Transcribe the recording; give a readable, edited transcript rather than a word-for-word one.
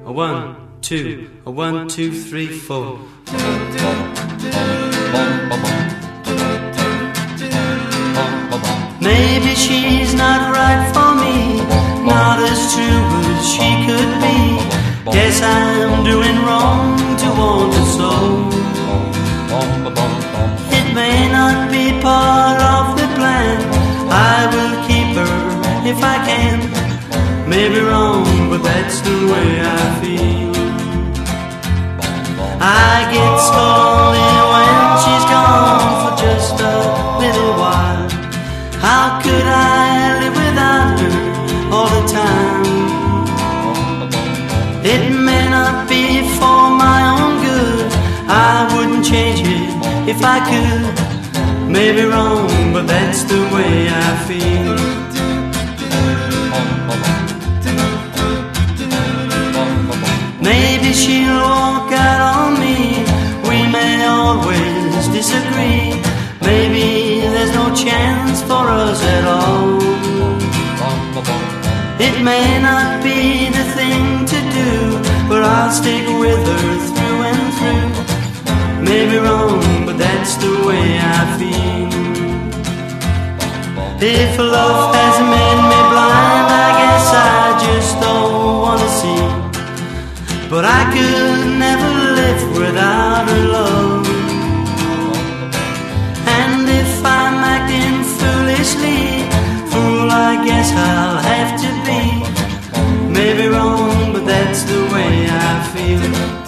A 1, 2, a 1, 2, 3, 4. Maybe she's not right for me, not as true as she could be. Guess I'm doing wrong to want her so. It may not be part of the plan, I will keep her if I can. Maybe wrong, but that's the way I feel. I get scolded when she's gone for just a little while. How could I live without her all the time? It may not be for my own good, I wouldn't change it if I could. Maybe wrong, but that's the way I feel. Maybe she'll walk out on me, we may always disagree. Maybe there's no chance for us at all. It may not be the thing to do, but I'll stick with her through and through. Maybe wrong, but that's the way I feel. If love has made me blind, I guess I just don't wanna see. But I could never live without her love. And if I'm acting foolishly, fool I guess I'll have to be. Maybe wrong, but that's the way I feel.